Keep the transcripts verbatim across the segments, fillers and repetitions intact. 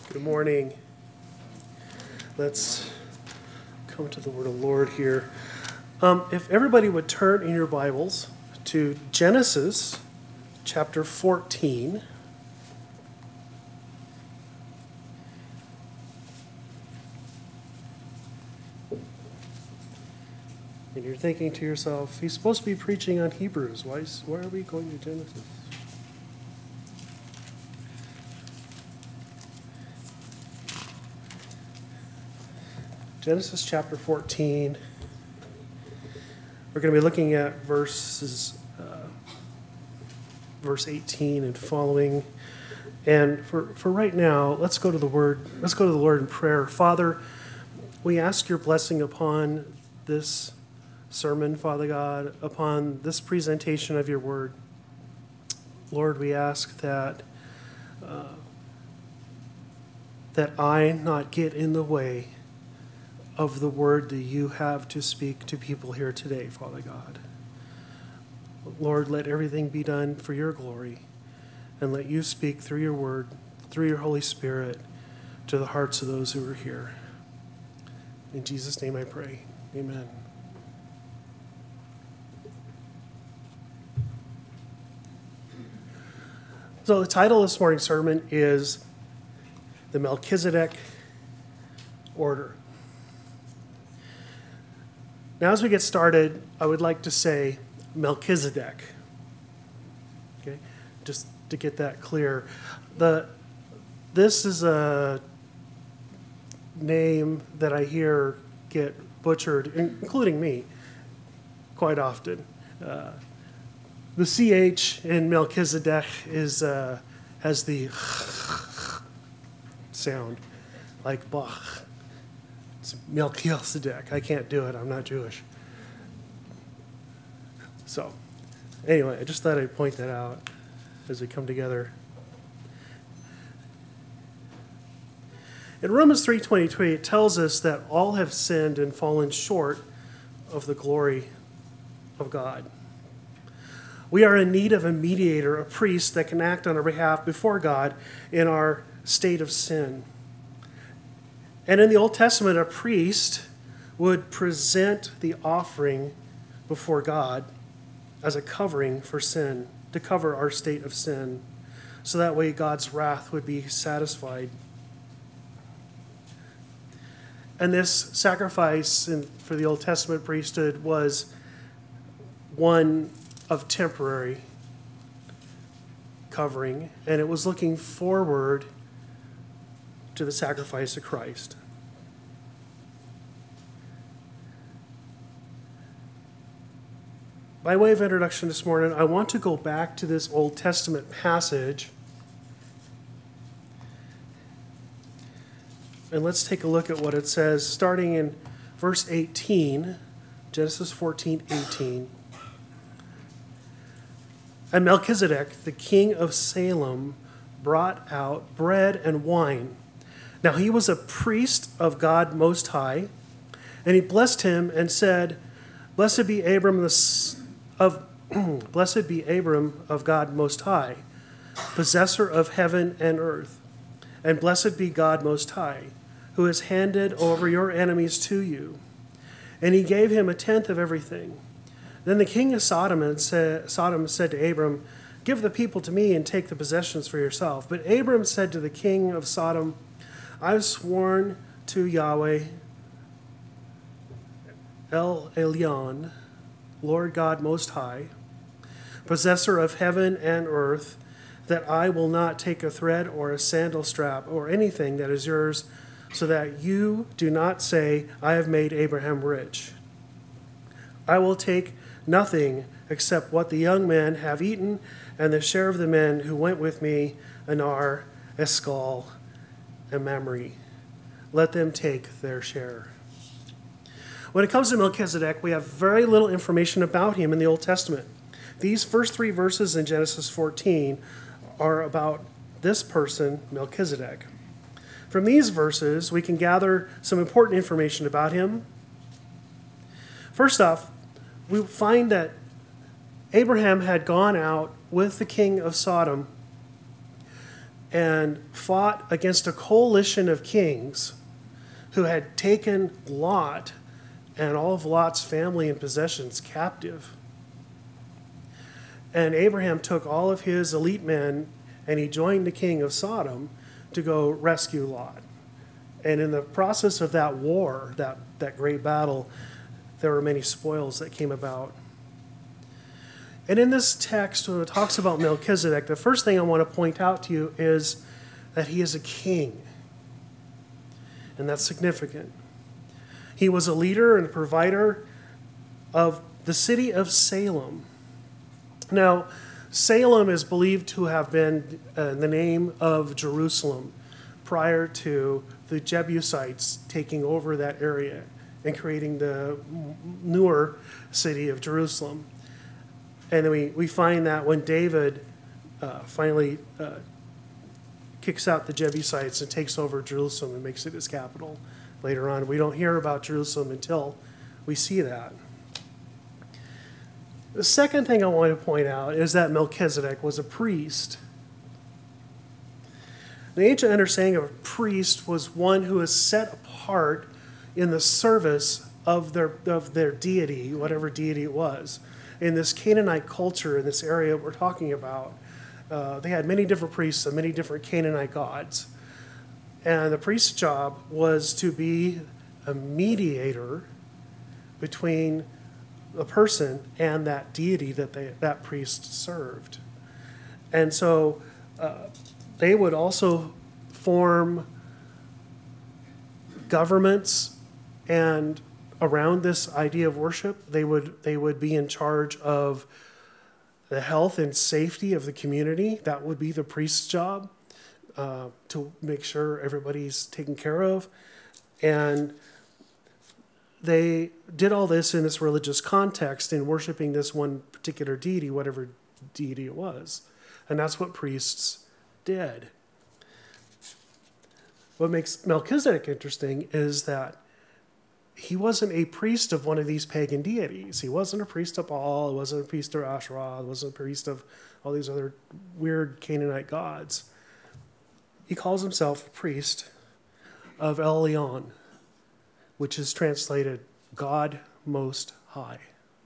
Good morning. Let's come to the word of the Lord here. Um, if everybody would turn in your Bibles to Genesis chapter fourteen. And you're thinking to yourself, he's supposed to be preaching on Hebrews. Why, is, why are we going to Genesis? Genesis chapter fourteen. We're going to be looking at verses, uh, verse eighteen and following. And for, for right now, let's go to the word. Let's go to the Lord in prayer. Father, we ask your blessing upon this sermon, Father God, upon this presentation of your word. Lord, we ask that uh, that I not get in the way of the word that you have to speak to people here today, Father God. Lord, let everything be done for your glory, and let you speak through your word, through your Holy Spirit, to the hearts of those who are here. In Jesus' name I pray. Amen. So the title of this morning's sermon is The Melchizedek Order. Now, as we get started, I would like to say Melchizedek. Okay, just to get that clear. The this is a name that I hear get butchered, including me, quite often. Uh, the C H in Melchizedek is uh, has the sound, like Bach. It's Melchizedek. I can't do it. I'm not Jewish. So, anyway, I just thought I'd point that out as we come together. In Romans three twenty-three, it tells us that all have sinned and fallen short of the glory of God. We are in need of a mediator, a priest that can act on our behalf before God in our state of sin. And in the Old Testament, a priest would present the offering before God as a covering for sin, to cover our state of sin, so that way God's wrath would be satisfied. And this sacrifice in, for the Old Testament priesthood was one of temporary covering, and it was looking forward to the sacrifice of Christ. By way of introduction this morning, I want to go back to this Old Testament passage, and let's take a look at what it says, starting in verse eighteen, Genesis fourteen, eighteen. And Melchizedek, the king of Salem, brought out bread and wine. Now he was a priest of God Most High, and he blessed him and said, Blessed be Abram the of Blessed be Abram of God Most High, possessor of heaven and earth, and blessed be God Most High, who has handed over your enemies to you. And he gave him a tenth of everything. Then the king of Sodom, and said, Sodom said to Abram, Give the people to me and take the possessions for yourself. But Abram said to the king of Sodom, I've sworn to Yahweh, El Elyon, Lord God Most High, possessor of heaven and earth, that I will not take a thread or a sandal strap or anything that is yours, so that you do not say, I have made Abraham rich. I will take nothing except what the young men have eaten, and the share of the men who went with me, Anar, Eshcol, and Mamre. Let them take their share. When it comes to Melchizedek, we have very little information about him in the Old Testament. These first three verses in Genesis fourteen are about this person, Melchizedek. From these verses, we can gather some important information about him. First off, we find that Abraham had gone out with the king of Sodom and fought against a coalition of kings who had taken Lot and all of Lot's family and possessions captive. And Abraham took all of his elite men and he joined the king of Sodom to go rescue Lot. And in the process of that war, that, that great battle, there were many spoils that came about. And in this text, when it talks about Melchizedek, the first thing I want to point out to you is that he is a king. And that's significant. He was a leader and a provider of the city of Salem. Now, Salem is believed to have been uh, the name of Jerusalem prior to the Jebusites taking over that area and creating the newer city of Jerusalem. And then we, we find that when David uh, finally uh, kicks out the Jebusites and takes over Jerusalem and makes it his capital later on, we don't hear about Jerusalem until we see that. The second thing I want to point out is that Melchizedek was a priest. The ancient understanding of a priest was one who is set apart in the service of their, of their deity, whatever deity it was. In this Canaanite culture, in this area we're talking about, uh, they had many different priests and many different Canaanite gods. And the priest's job was to be a mediator between the person and that deity that they, that priest served. And so uh, they would also form governments, and around this idea of worship, they would they would be in charge of the health and safety of the community. That would be the priest's job, uh, to make sure everybody's taken care of. And they did all this in this religious context in worshiping this one particular deity, whatever deity it was. And that's what priests did. What makes Melchizedek interesting is that he wasn't a priest of one of these pagan deities. He wasn't a priest of Baal. He wasn't a priest of Asherah. He wasn't a priest of all these other weird Canaanite gods. He calls himself a priest of El Elyon, which is translated God Most High.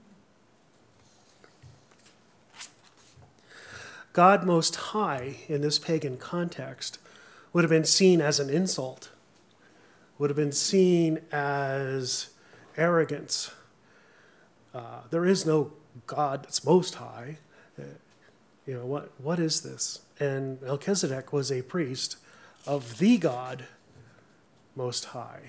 God Most High, in this pagan context, would have been seen as an insult, would have been seen as arrogance. Uh, there is no God that's most high. Uh, you know, what what is this? And Melchizedek was a priest of the God Most High.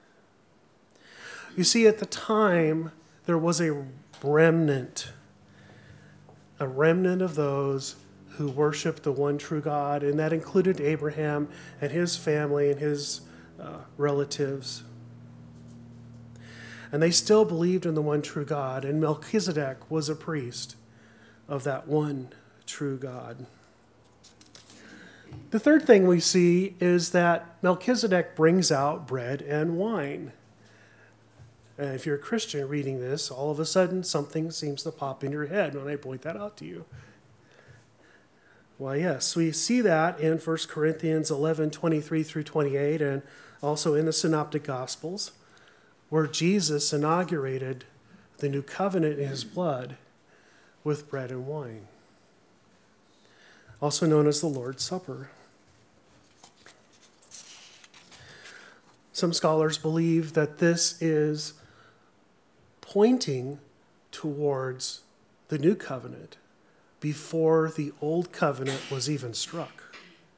You see, at the time, there was a remnant, a remnant of those who worshiped the one true God, and that included Abraham and his family and his uh, relatives. And they still believed in the one true God, and Melchizedek was a priest of that one true God. The third thing we see is that Melchizedek brings out bread and wine. And if you're a Christian reading this, all of a sudden something seems to pop in your head when I point that out to you. Well, yes, we see that in First Corinthians eleven, twenty-three through twenty-eight, and also in the Synoptic Gospels, where Jesus inaugurated the new covenant in his blood with bread and wine, also known as the Lord's Supper. Some scholars believe that this is pointing towards the new covenant before the old covenant was even struck.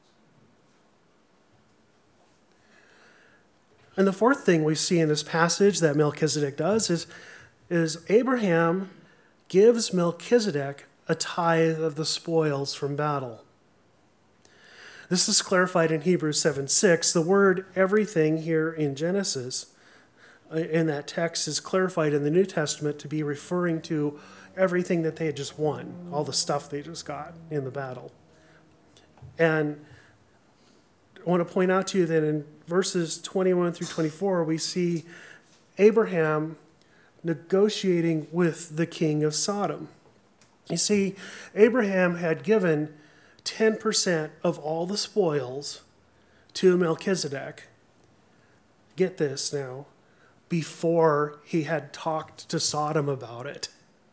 And the fourth thing we see in this passage that Melchizedek does is, is Abraham gives Melchizedek a tithe of the spoils from battle. This is clarified in Hebrews seven six. The word everything here in Genesis, in that text, is clarified in the New Testament to be referring to everything that they had just won, all the stuff they just got in the battle. And I want to point out to you that in verses twenty-one through twenty-four, we see Abraham negotiating with the king of Sodom. You see, Abraham had given ten percent of all the spoils to Melchizedek, get this now, before he had talked to Sodom about it.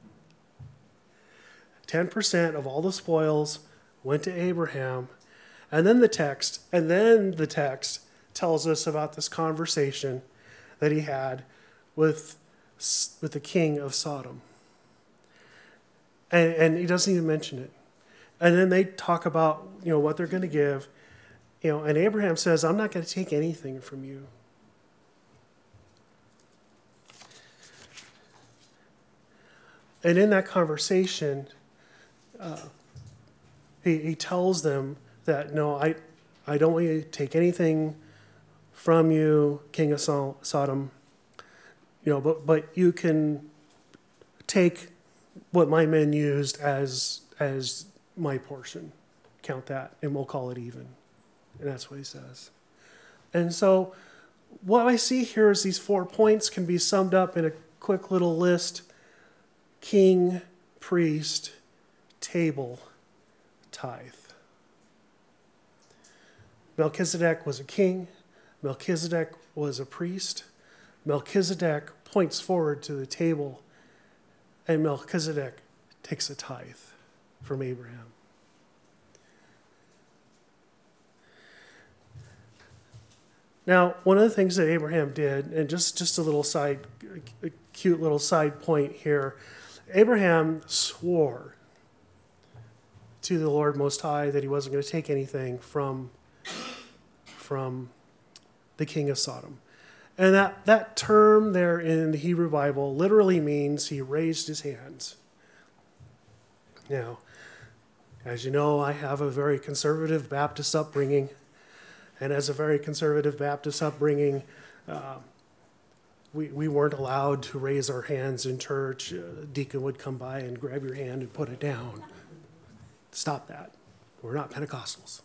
ten percent of all the spoils went to Abraham. And then the text, and then the text tells us about this conversation that he had with, with the king of Sodom. And, and he doesn't even mention it. And then they talk about, you know, what they're going to give. You know, and Abraham says, I'm not going to take anything from you. And in that conversation, uh, he, he tells them that, no, I, I don't want you to take anything from you, king of Sodom. You know, but, but you can take what my men used as, as my portion. Count that, and we'll call it even. And that's what he says. And so what I see here is these four points can be summed up in a quick little list. King, priest, table, tithe. Melchizedek was a king. Melchizedek was a priest. Melchizedek points forward to the table, and Melchizedek takes a tithe from Abraham. Now, one of the things that Abraham did, and just, just a little side, a cute little side point here, Abraham swore to the Lord Most High that he wasn't going to take anything from, from the king of Sodom. And that, that term there in the Hebrew Bible literally means he raised his hands. Now, as you know, I have a very conservative Baptist upbringing. And as a very conservative Baptist upbringing, uh, we, we weren't allowed to raise our hands in church. A deacon would come by and grab your hand and put it down. Stop that. We're not Pentecostals.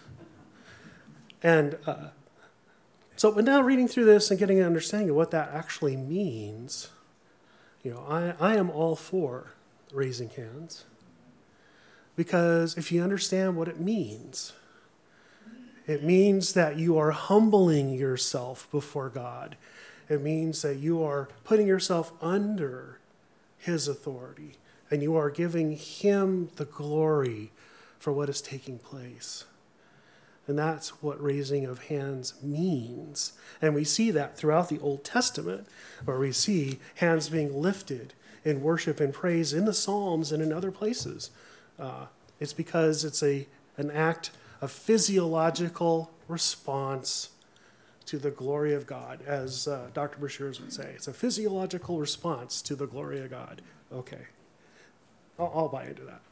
And uh, so, but now reading through this and getting an understanding of what that actually means, you know, I, I am all for raising hands. Because if you understand what it means, it means that you are humbling yourself before God. It means that you are putting yourself under his authority, and you are giving him the glory for what is taking place. And that's what raising of hands means. And we see that throughout the Old Testament, where we see hands being lifted in worship and praise in the Psalms and in other places. Uh, it's because it's a an act a physiological response to the glory of God, as uh, Doctor Brashears would say. It's a physiological response to the glory of God. Okay, I'll, I'll buy into that.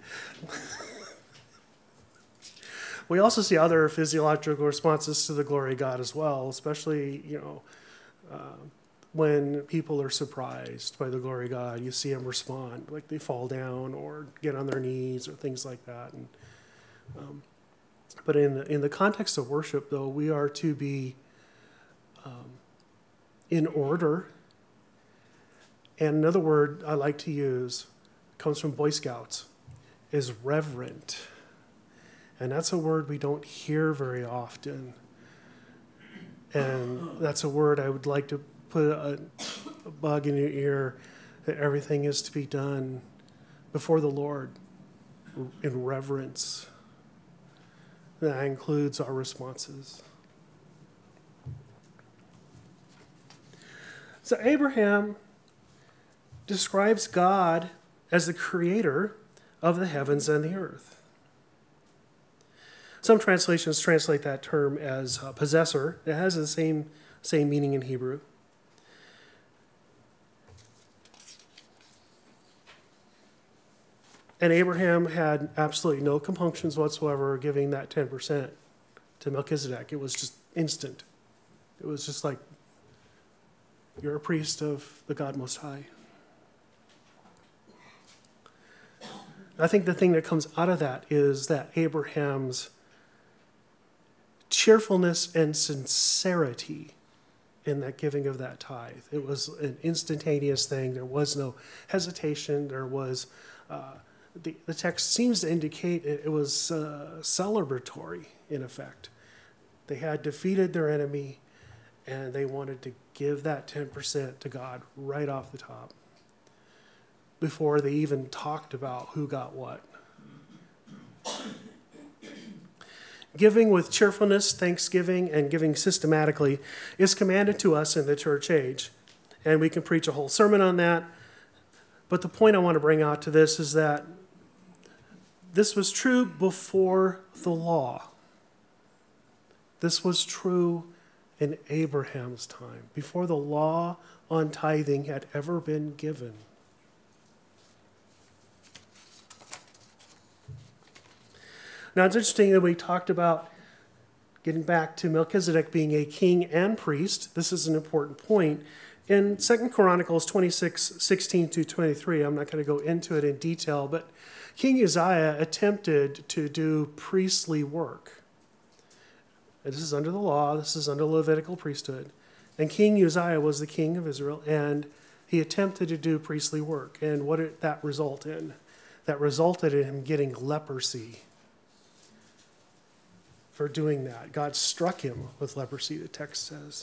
We also see other physiological responses to the glory of God as well, especially, you know, uh, when people are surprised by the glory of God. You see them respond, like they fall down or get on their knees or things like that. And um, But in the, in the context of worship, though, we are to be um, in order. And another word I like to use comes from Boy Scouts, is reverent. And that's a word we don't hear very often. And that's a word I would like to put a, a bug in your ear, that everything is to be done before the Lord in reverence. That includes our responses. So Abraham describes God as the creator of the heavens and the earth. Some translations translate that term as uh, possessor. It has the same, same meaning in Hebrew. And Abraham had absolutely no compunctions whatsoever giving that ten percent to Melchizedek. It was just instant. It was just like, you're a priest of the God Most High. I think the thing that comes out of that is that Abraham's cheerfulness and sincerity in that giving of that tithe. It was an instantaneous thing. There was no hesitation. There was... Uh, the, the text seems to indicate it, it was uh, celebratory, in effect. They had defeated their enemy, and they wanted to give that ten percent to God right off the top before they even talked about who got what. Giving with cheerfulness, thanksgiving, and giving systematically is commanded to us in the church age. And we can preach a whole sermon on that. But the point I want to bring out to this is that this was true before the law. This was true in Abraham's time, before the law on tithing had ever been given. Now, it's interesting that we talked about getting back to Melchizedek being a king and priest. This is an important point. In Second Chronicles twenty-six, sixteen to twenty-three, I'm not going to go into it in detail, but King Uzziah attempted to do priestly work. And this is under the law. This is under Levitical priesthood. And King Uzziah was the king of Israel, and he attempted to do priestly work. And what did that result in? That resulted in him getting leprosy for doing that. God struck him with leprosy, the text says.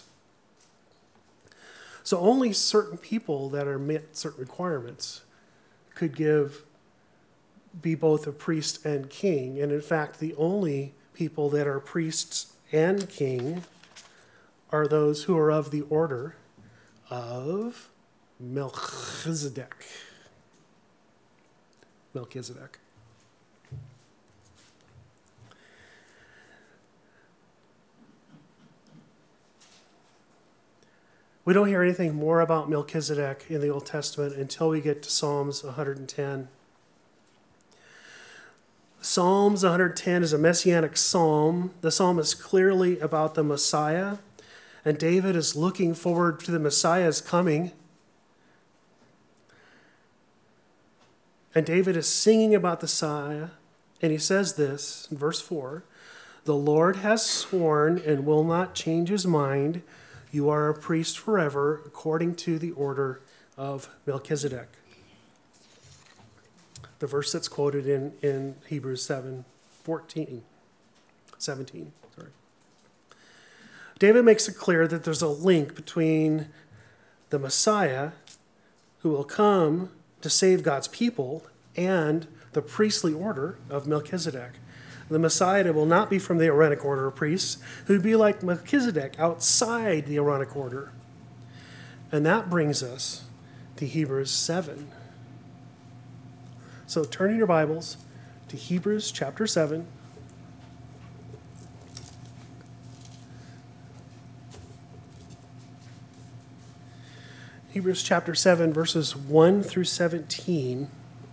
So only certain people that are met certain requirements could give, be both a priest and king. And in fact, the only people that are priests and king are those who are of the order of Melchizedek. Melchizedek. We don't hear anything more about Melchizedek in the Old Testament until we get to Psalms one hundred ten. Psalms one hundred ten is a messianic psalm. The psalm is clearly about the Messiah, and David is looking forward to the Messiah's coming. And David is singing about the Messiah, and he says this in verse four, "The Lord has sworn and will not change his mind. You are a priest forever, according to the order of Melchizedek." The verse that's quoted in, in Hebrews seven, fourteen, seventeen. Sorry. David makes it clear that there's a link between the Messiah, who will come to save God's people, and the priestly order of Melchizedek. The Messiah will not be from the Aaronic order of priests, who would be like Melchizedek outside the Aaronic order. And that brings us to Hebrews seven. So turn in your Bibles to Hebrews chapter seven. Hebrews chapter seven, verses one through seventeen.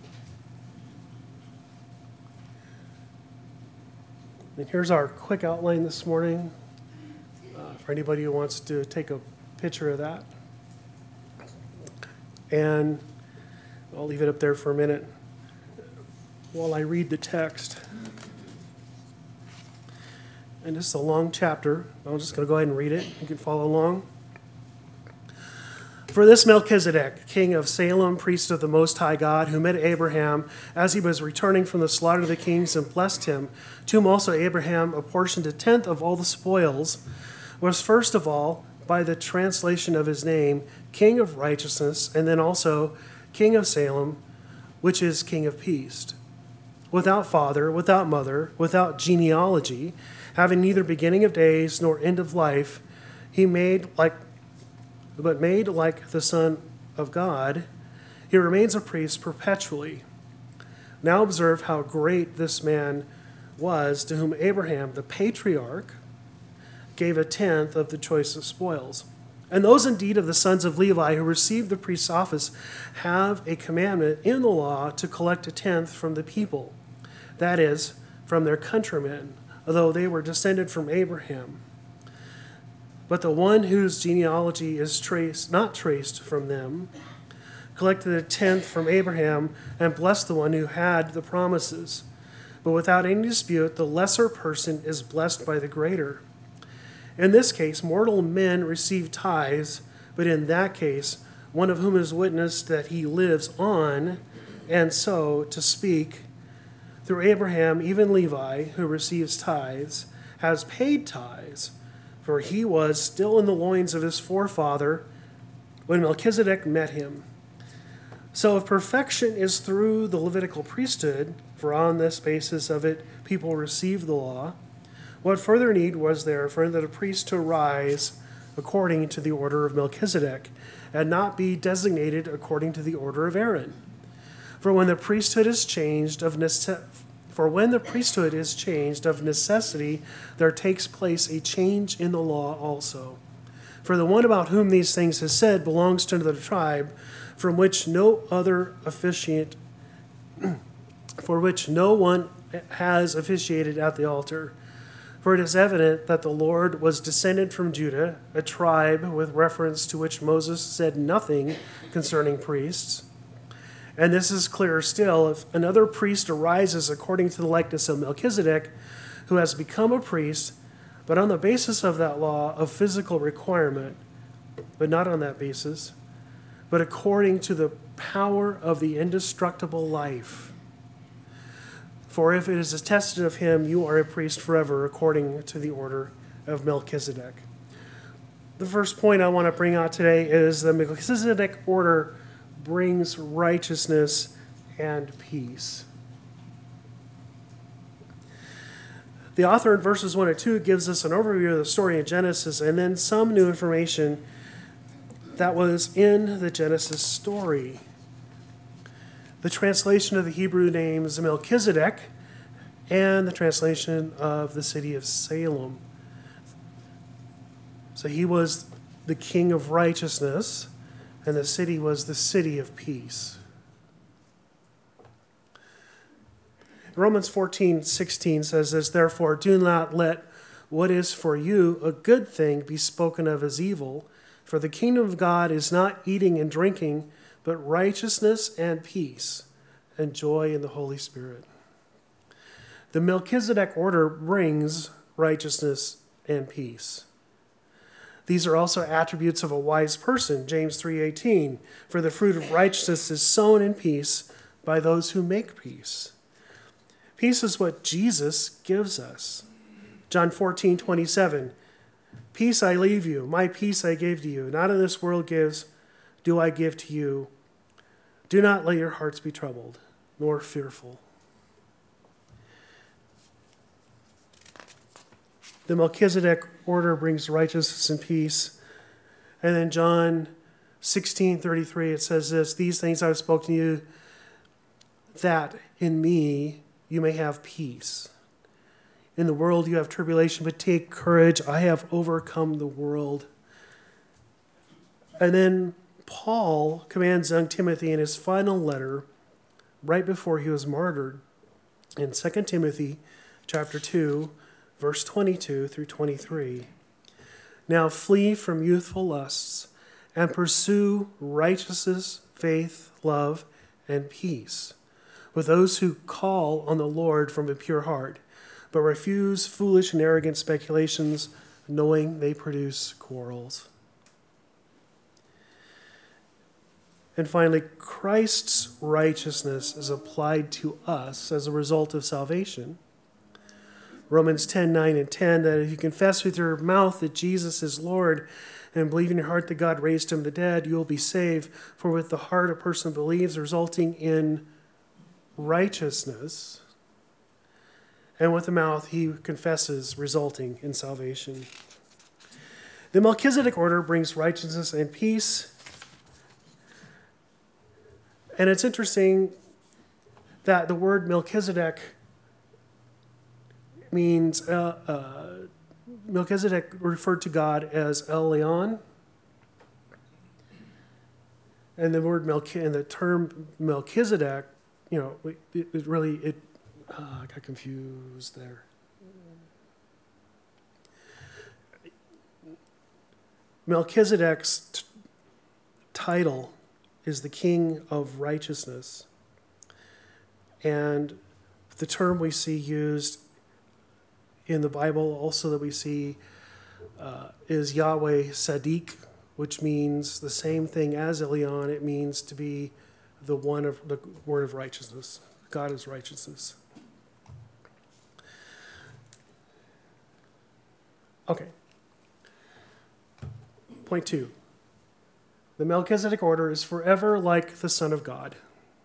And here's our quick outline this morning uh, for anybody who wants to take a picture of that. And I'll leave it up there for a minute while I read the text. And this is a long chapter. I'm just going to go ahead and read it. You can follow along. "For this Melchizedek, king of Salem, priest of the Most High God, who met Abraham as he was returning from the slaughter of the kings and blessed him, to whom also Abraham apportioned a tenth of all the spoils, was first of all, by the translation of his name, King of Righteousness, and then also King of Salem, which is King of Peace. Without father, without mother, without genealogy, having neither beginning of days nor end of life, he made like but made like the Son of God, he remains a priest perpetually. Now observe how great this man was, to whom Abraham, the patriarch, gave a tenth of the choicest spoils. And those indeed of the sons of Levi who received the priest's office have a commandment in the law to collect a tenth from the people, that is, from their countrymen, although they were descended from Abraham. But the one whose genealogy is traced, not traced from them, collected a tenth from Abraham and blessed the one who had the promises. But without any dispute, the lesser person is blessed by the greater. In this case, mortal men receive tithes, but in that case, one of whom is witnessed that he lives on And so to speak, through Abraham, even Levi, who receives tithes, has paid tithes, for he was still in the loins of his forefather when Melchizedek met him. So if perfection is through the Levitical priesthood, for on this basis of it people received the law, what further need was there for the priest to rise according to the order of Melchizedek, and not be designated according to the order of Aaron? For when the priesthood is changed of nece- for when the priesthood is changed of necessity, there takes place a change in the law also. For the one about whom these things is said belongs to the tribe from which no other officiant, for which no one has officiated at the altar. For it is evident that the Lord was descended from Judah, a tribe with reference to which Moses said nothing concerning priests. And this is clearer still if another priest arises according to the likeness of Melchizedek, who has become a priest, but on the basis of that law of physical requirement, but not on that basis, but according to the power of the indestructible life. For if it is attested of him, you are a priest forever, according to the order of Melchizedek. The first point I want to bring out today is the Melchizedek order brings righteousness and peace. The author in verses one and two gives us an overview of the story in Genesis and then some new information that was in the Genesis story. The translation of the Hebrew names Melchizedek and the translation of the city of Salem. So he was the king of righteousness, and the city was the city of peace. Romans fourteen sixteen says this, therefore do not let what is for you a good thing be spoken of as evil, for the kingdom of God is not eating and drinking, but righteousness and peace and joy in the Holy Spirit. The Melchizedek order brings righteousness and peace. These are also attributes of a wise person, James three eighteen. For the fruit of righteousness is sown in peace by those who make peace. Peace is what Jesus gives us. John fourteen twenty-seven. Peace I leave you, my peace I give to you. Not as this world gives, do I give to you. Do not let your hearts be troubled, nor fearful. The Melchizedek order brings righteousness and peace. And then John sixteen thirty-three, it says this, these things I have spoken to you, that in me you may have peace. In the world you have tribulation, but take courage, I have overcome the world. And then Paul commands young Timothy in his final letter, right before he was martyred, in Second Timothy chapter two, verse twenty-two through twenty-three. Now flee from youthful lusts and pursue righteousness, faith, love, and peace with those who call on the Lord from a pure heart, but refuse foolish and arrogant speculations, knowing they produce quarrels. And finally, Christ's righteousness is applied to us as a result of salvation. Romans ten, nine, and ten, that if you confess with your mouth that Jesus is Lord and believe in your heart that God raised him from the dead, you will be saved. For with the heart a person believes, resulting in righteousness, and with the mouth he confesses, resulting in salvation. The Melchizedek order brings righteousness and peace. And it's interesting that the word Melchizedek means, uh, uh, Melchizedek referred to God as Elyon. And the word Melch- and the term Melchizedek, you know, it, it really, it, uh, I got confused there. Melchizedek's t- title is the King of Righteousness. And the term we see used in the Bible also that we see uh, is Yahweh Sadiq, which means the same thing as Elyon. It means to be the one of the word of righteousness. God is righteousness. Okay. Point two. The Melchizedek order is forever like the Son of God.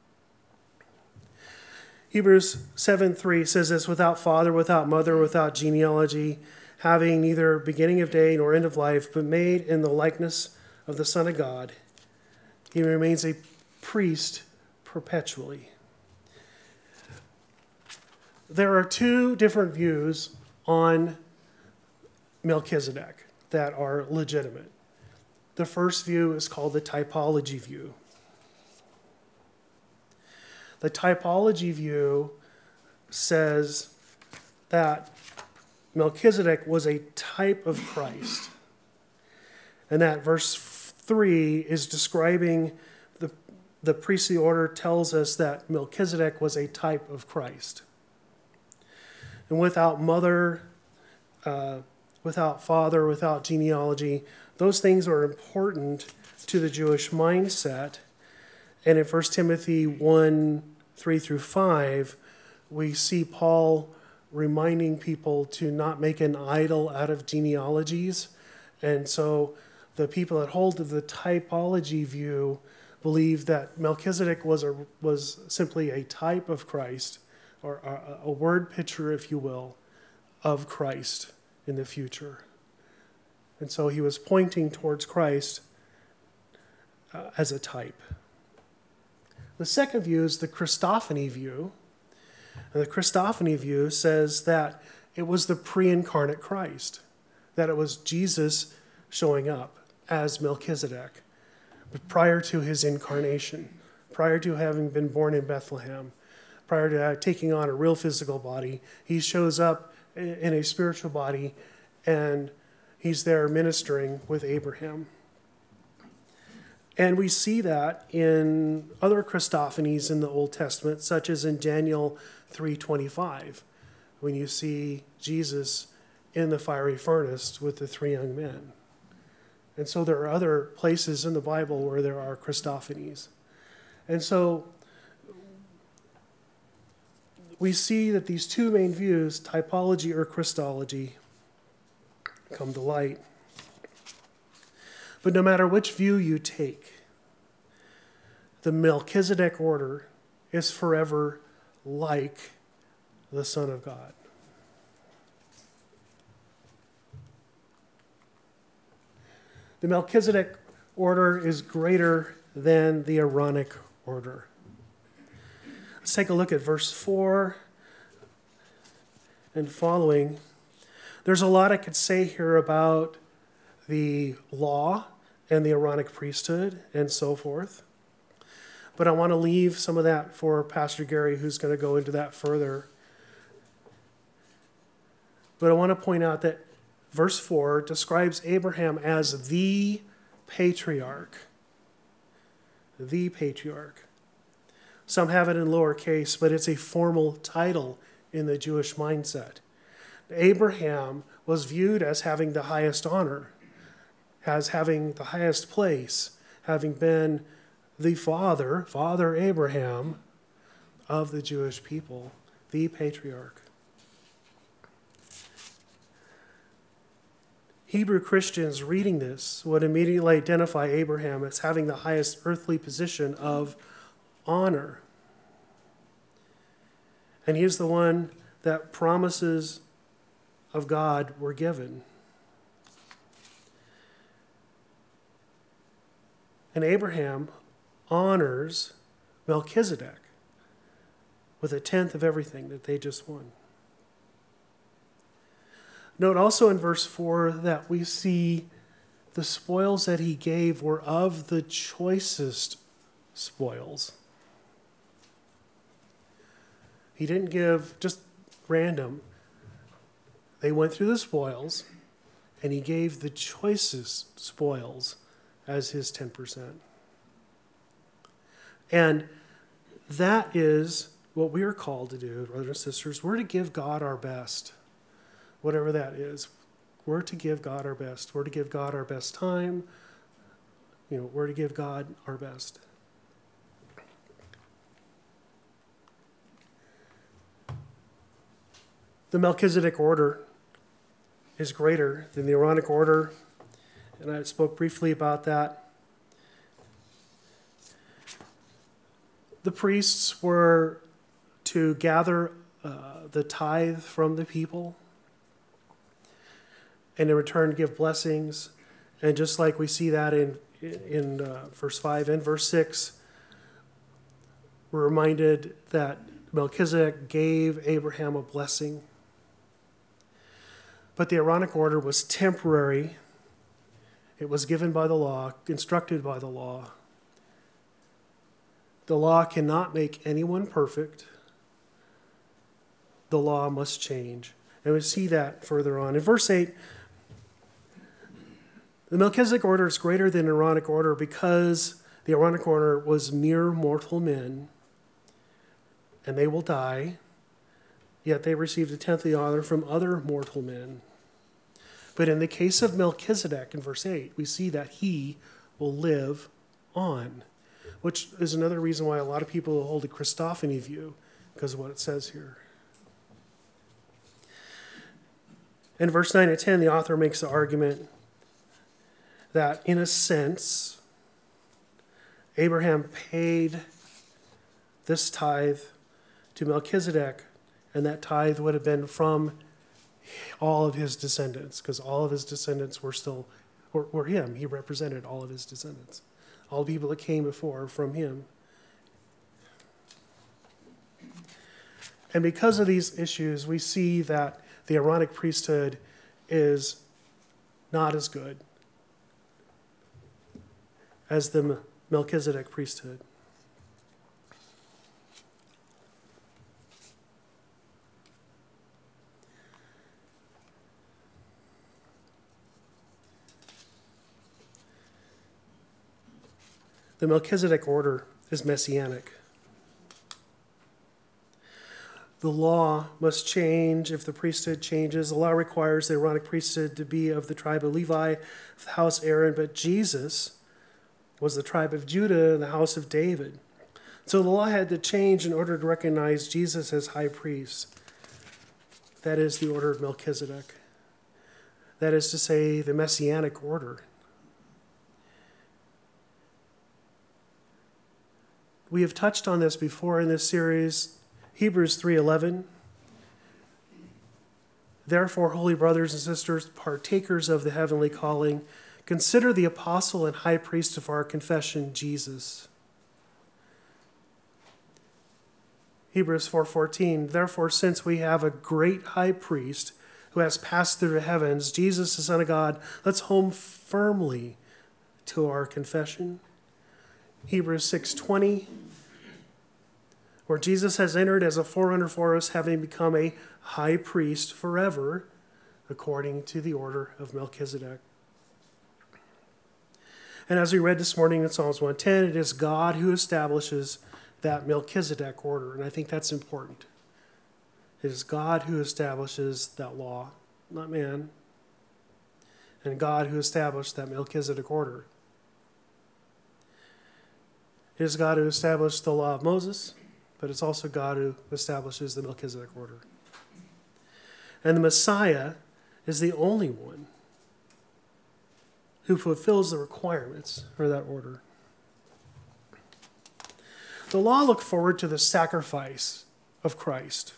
Hebrews seven three says this, without father, without mother, without genealogy, having neither beginning of day nor end of life, but made in the likeness of the Son of God, he remains a priest perpetually. There are two different views on Melchizedek that are legitimate. The first view is called the typology view. The typology view says that Melchizedek was a type of Christ. And that verse three is describing the, the priestly order tells us that Melchizedek was a type of Christ. And without mother, uh, without father, without genealogy, those things are important to the Jewish mindset. And in First Timothy one, three through five, we see Paul reminding people to not make an idol out of genealogies. And so the people that hold to the typology view believe that Melchizedek was a, was simply a type of Christ, or a, a word picture, if you will, of Christ in the future. And so he was pointing towards Christ uh, as a type. The second view is the Christophany view. And the Christophany view says that it was the pre-incarnate Christ, that it was Jesus showing up as Melchizedek prior to his incarnation, prior to having been born in Bethlehem, prior to uh, taking on a real physical body. He shows up in a spiritual body, and he's there ministering with Abraham. And we see that in other Christophanies in the Old Testament, such as in Daniel three twenty-five, when you see Jesus in the fiery furnace with the three young men. And so there are other places in the Bible where there are Christophanies. And so we see that these two main views, typology or Christology, come to light. But no matter which view you take, the Melchizedek order is forever like the Son of God. The Melchizedek order is greater than the Aaronic order. Let's take a look at verse four and following. There's a lot I could say here about the law and the Aaronic priesthood and so forth. But I want to leave some of that for Pastor Gary, who's going to go into that further. But I want to point out that verse four describes Abraham as the patriarch. The patriarch. Some have it in lowercase, but it's a formal title in the Jewish mindset. Abraham was viewed as having the highest honor, as having the highest place, having been the father, Father Abraham, of the Jewish people, the patriarch. Hebrew Christians reading this would immediately identify Abraham as having the highest earthly position of honor. And he is the one that promises of God were given. And Abraham honors Melchizedek with a tenth of everything that they just won. Note also in verse four that we see the spoils that he gave were of the choicest spoils. He didn't give just random. They went through the spoils, and he gave the choicest spoils as his ten percent. And that is what we are called to do, brothers and sisters. We're to give God our best, whatever that is. We're to give God our best. We're to give God our best time. You know, we're to give God our best. The Melchizedek order is greater than the Aaronic order, and I spoke briefly about that. The priests were to gather uh, the tithe from the people and in return give blessings. And just like we see that in, in uh, verse five and verse six, we're reminded that Melchizedek gave Abraham a blessing. But the Aaronic order was temporary. It was given by the law, instructed by the law. The law cannot make anyone perfect. The law must change. And we see that further on. In verse eight, the Melchizedek order is greater than the Aaronic order because the Aaronic order was mere mortal men, and they will die, yet they received a tenth of the honor from other mortal men. But in the case of Melchizedek, in verse eight, we see that he will live on, which is another reason why a lot of people hold a Christophany view, because of what it says here. In verse nine and ten, the author makes the argument that, in a sense, Abraham paid this tithe to Melchizedek, and that tithe would have been from all of his descendants, because all of his descendants were still, were, were him. He represented all of his descendants. All the people that came before from him. And because of these issues, we see that the Aaronic priesthood is not as good as the Melchizedek priesthood. The Melchizedek order is messianic. The law must change if the priesthood changes. The law requires the Aaronic priesthood to be of the tribe of Levi, of the house of Aaron, but Jesus was the tribe of Judah and the house of David. So the law had to change in order to recognize Jesus as high priest. That is the order of Melchizedek. That is to say, the messianic order. We have touched on this before in this series, Hebrews three eleven. Therefore, holy brothers and sisters, partakers of the heavenly calling, consider the apostle and high priest of our confession, Jesus. Hebrews four fourteen. Therefore, since we have a great high priest who has passed through the heavens, Jesus, the Son of God, let's hold firmly to our confession. Hebrews six twenty, where Jesus has entered as a forerunner for us, having become a high priest forever, according to the order of Melchizedek. And as we read this morning in Psalms one ten, it is God who establishes that Melchizedek order, and I think that's important. It is God who establishes that law, not man, and God who established that Melchizedek order. It is God who established the law of Moses, but it's also God who establishes the Melchizedek order. And the Messiah is the only one who fulfills the requirements for that order. The law looked forward to the sacrifice of Christ.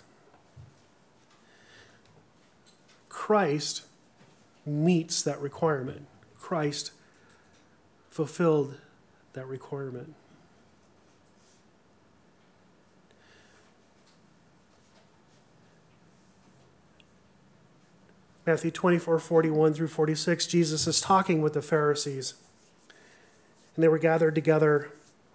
Christ meets that requirement. Christ fulfilled that requirement. Matthew twenty-four, forty-one through forty-six, Jesus is talking with the Pharisees. And they were gathered together.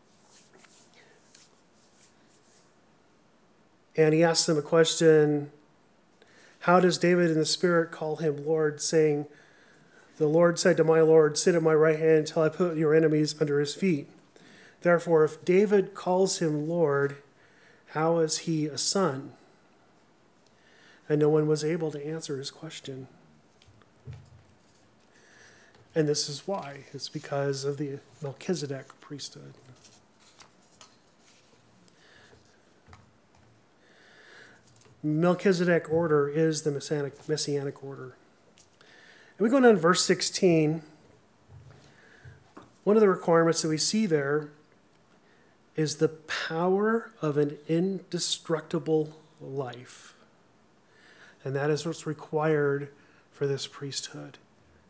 And he asked them a question. How does David in the Spirit call him Lord, saying, the Lord said to my Lord, sit at my right hand until I put your enemies under his feet. Therefore, if David calls him Lord, how is he a son? And no one was able to answer his question. And this is why. It's because of the Melchizedek priesthood. Melchizedek order is the messianic, messianic order. And we go down to verse sixteen. One of the requirements that we see there is the power of an indestructible life. And that is what's required for this priesthood.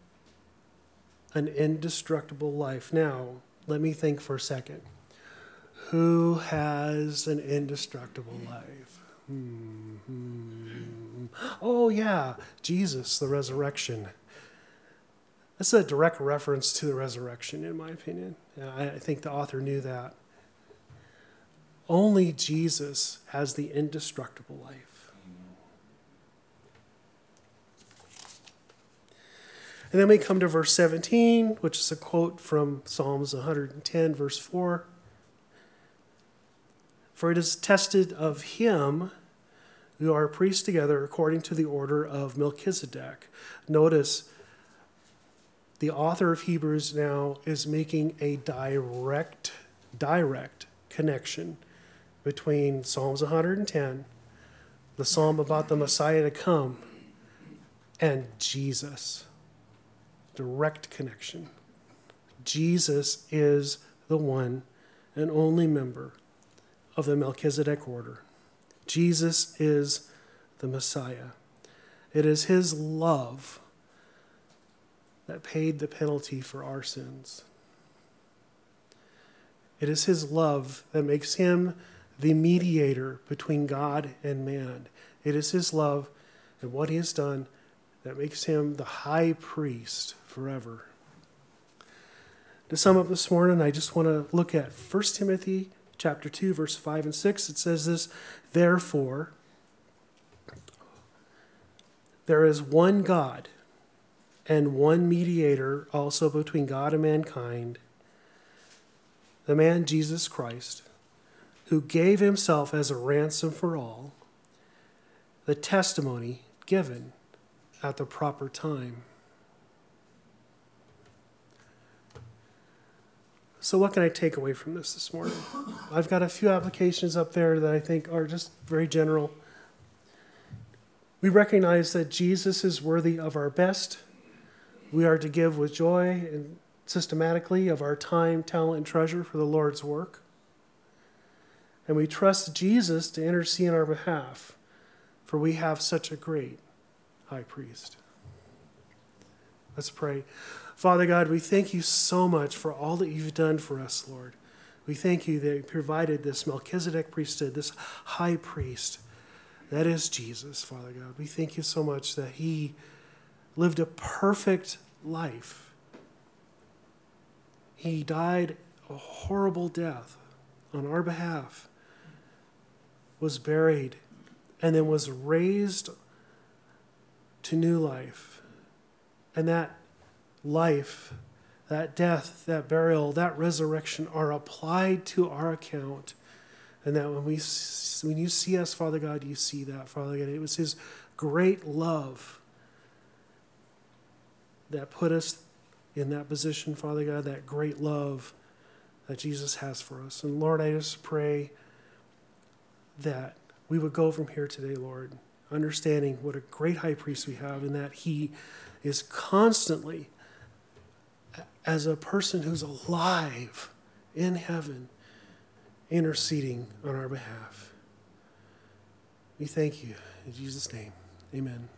An indestructible life. Now, let me think for a second. Who has an indestructible life? Hmm. Oh, yeah, Jesus, the resurrection. That's a direct reference to the resurrection, in my opinion. I think the author knew that. Only Jesus has the indestructible life. And then we come to verse seventeen, which is a quote from Psalms one hundred ten, verse four. For it is tested of him who are priests together according to the order of Melchizedek. Notice the author of Hebrews now is making a direct, direct connection between Psalms one hundred ten, the psalm about the Messiah to come, and Jesus. Direct connection. Jesus is the one and only member of the Melchizedek order. Jesus is the Messiah. It is his love that paid the penalty for our sins. It is his love that makes him the mediator between God and man. It is his love and what he has done that makes him the high priest forever. To sum up this morning, I just want to look at First Timothy chapter two, verse five and six. It says this, therefore, there is one God and one mediator also between God and mankind, the man Jesus Christ, who gave himself as a ransom for all, the testimony given at the proper time. So what can I take away from this this morning? I've got a few applications up there that I think are just very general. We recognize that Jesus is worthy of our best. We are to give with joy and systematically of our time, talent, and treasure for the Lord's work. And we trust Jesus to intercede on our behalf, for we have such a great high priest. Let's pray. Father God, we thank you so much for all that you've done for us, Lord. We thank you that you provided this Melchizedek priesthood, this high priest. That is Jesus, Father God. We thank you so much that he lived a perfect life. He died a horrible death on our behalf, was buried, and then was raised to new life. And that life, that death, that burial, that resurrection are applied to our account. And that when we, when you see us, Father God, you see that, Father God. It was his great love that put us in that position, Father God, that great love that Jesus has for us. And Lord, I just pray that we would go from here today, Lord, understanding what a great high priest we have and that he is constantly, as a person who's alive in heaven, interceding on our behalf. We thank you. In Jesus' name, amen.